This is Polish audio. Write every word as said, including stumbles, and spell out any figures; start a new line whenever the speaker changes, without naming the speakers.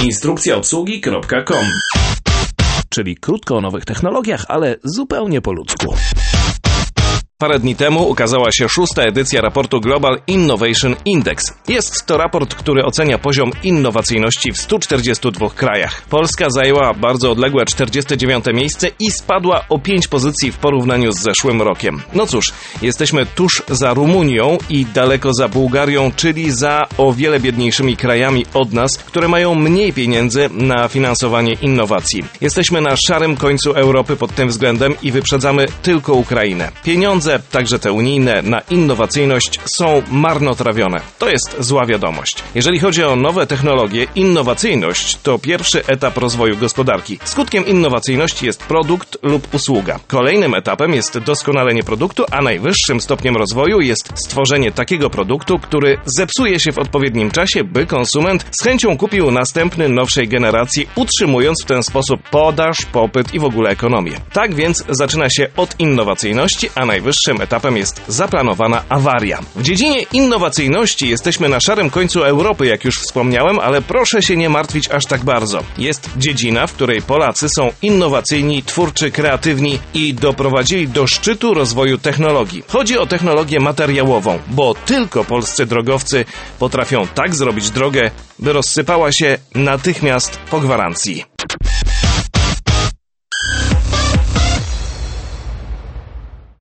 instrukcja obsługi kropka com. Czyli krótko o nowych technologiach, ale zupełnie po ludzku.
Parę dni temu ukazała się szósta edycja raportu Global Innovation Index. Jest to raport, który ocenia poziom innowacyjności w stu czterdziestu dwóch krajach. Polska zajęła bardzo odległe czterdzieste dziewiąte miejsce i spadła o pięć pozycji w porównaniu z zeszłym rokiem. No cóż, jesteśmy tuż za Rumunią i daleko za Bułgarią, czyli za o wiele biedniejszymi krajami od nas, które mają mniej pieniędzy na finansowanie innowacji. Jesteśmy na szarym końcu Europy pod tym względem i wyprzedzamy tylko Ukrainę. Pieniądze, także te unijne, na innowacyjność są marnotrawione. To jest zła wiadomość. Jeżeli chodzi o nowe technologie, innowacyjność to pierwszy etap rozwoju gospodarki. Skutkiem innowacyjności jest produkt lub usługa. Kolejnym etapem jest doskonalenie produktu, a najwyższym stopniem rozwoju jest stworzenie takiego produktu, który zepsuje się w odpowiednim czasie, by konsument z chęcią kupił następny nowszej generacji, utrzymując w ten sposób podaż, popyt i w ogóle ekonomię. Tak więc zaczyna się od innowacyjności, a najwyższym etapem jest zaplanowana awaria. W dziedzinie innowacyjności jesteśmy na szarym końcu Europy, jak już wspomniałem, ale proszę się nie martwić aż tak bardzo. Jest dziedzina, w której Polacy są innowacyjni, twórczy, kreatywni i doprowadzili do szczytu rozwoju technologii. Chodzi o technologię materiałową, bo tylko polscy drogowcy potrafią tak zrobić drogę, by rozsypała się natychmiast po gwarancji.